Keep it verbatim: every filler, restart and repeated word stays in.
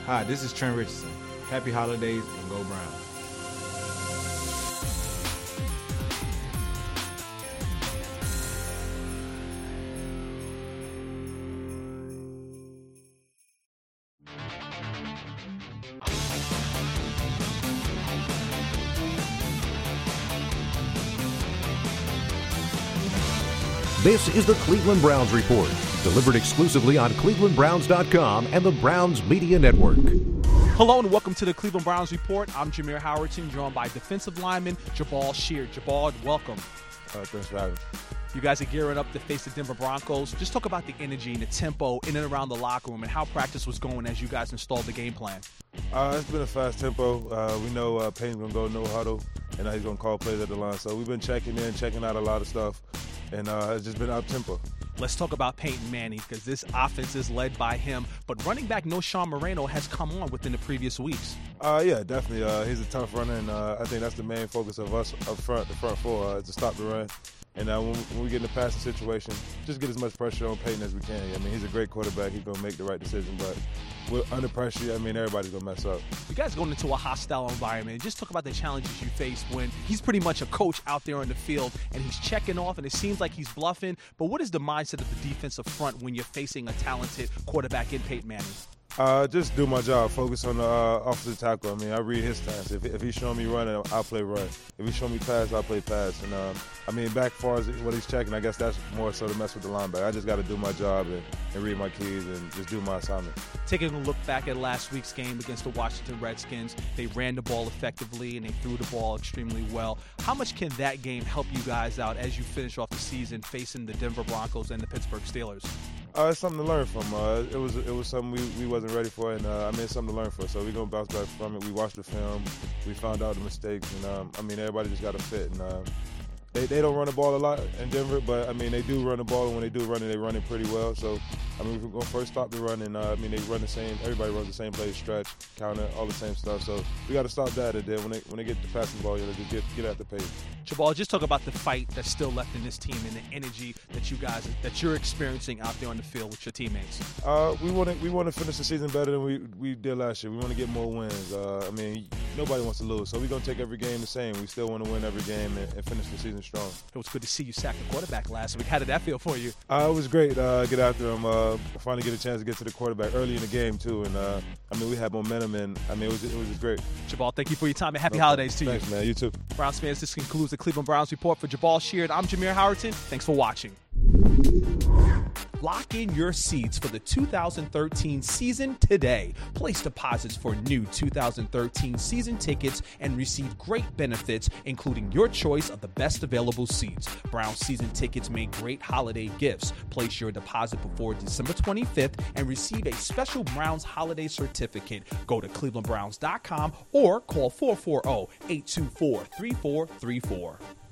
Hi, this is Trent Richardson. Happy holidays and go Browns. This is the Cleveland Browns Report, delivered exclusively on cleveland browns dot com and the Browns Media Network. Hello and welcome to the Cleveland Browns Report. I'm Jameer Howerton, joined by defensive lineman Jabal Sheard. Jabal, welcome. Uh, thanks for having me. You guys are gearing up to face the Denver Broncos. Just talk about the energy and the tempo in and around the locker room and how practice was going as you guys installed the game plan. Uh, it's been a fast tempo. Uh, we know uh, Payne's going to go no huddle, and now he's going to call plays at the line. So we've been checking in, checking out a lot of stuff, and uh, it's just been up tempo. Let's talk about Peyton Manning because this offense is led by him. But running back Knowshon Moreno has come on within the previous weeks. Uh, yeah, definitely. Uh, he's a tough runner, and uh, I think that's the main focus of us up front, the front four, uh, to stop the run. And uh, when, we, when we get in the passing situation, just get as much pressure on Peyton as we can. I mean, he's a great quarterback. He's going to make the right decision. But with, under pressure, I mean, everybody's going to mess up. You guys going into a hostile environment. Just talk about the challenges you face when he's pretty much a coach out there on the field and he's checking off and it seems like he's bluffing. But what is the mindset of the defensive front when you're facing a talented quarterback in Peyton Manning? Uh, just do my job. Focus on the uh, offensive tackle. I mean, I read his stance. If, if he's showing me running, I'll play run. If he's showing me pass, I'll play pass. And um, I mean, back as far as what he's checking, I guess that's more so to mess with the linebacker. I just got to do my job and, and read my keys and just do my assignment. Taking a look back at last week's game against the Washington Redskins, they ran the ball effectively and they threw the ball extremely well. How much can that game help you guys out as you finish off the season facing the Denver Broncos and the Pittsburgh Steelers? Uh, it's something to learn from. Uh, it was it was something we, we wasn't ready for, and uh, I mean, it's something to learn for. So we're gonna bounce back from it. We watched the film, we found out the mistakes, and um, I mean, everybody just got to fit. And uh, they they don't run the ball a lot in Denver, but I mean, they do run the ball, and when they do run it, they run it pretty well. So I mean, we're gonna first stop the run, and uh, I mean, they run the same. Everybody runs the same play, stretch, counter, all the same stuff. So we got to stop that, and then when they when they get the passing ball, you know, just get get at the pace. Jabal, just talk about the fight that's still left in this team and the energy that you guys that you're experiencing out there on the field with your teammates. Uh, we want to we want to finish the season better than we, we did last year. We want to get more wins. Uh, I mean, nobody wants to lose, so we're gonna take every game the same. We still want to win every game and, and finish the season strong. It was good to see you sack the quarterback last week. How did that feel for you? Uh, it was great. Uh, get after him. Uh, finally get a chance to get to the quarterback early in the game too, and uh, I mean we had momentum, and I mean it was it was just great. Jabal, thank you for your time and happy no holidays to Thanks, you. Thanks, man. You too. Browns fans, this concludes the Cleveland Browns Report. For Jabal Sheard, I'm Jameer Howerton. Thanks for watching. Lock in your seats for the two thousand thirteen season today. Place deposits for new two thousand thirteen season tickets and receive great benefits, including your choice of the best available seats. Browns season tickets make great holiday gifts. Place your deposit before December twenty-fifth and receive a special Browns holiday certificate. Go to cleveland browns dot com or call four four zero, eight two four, three four three four.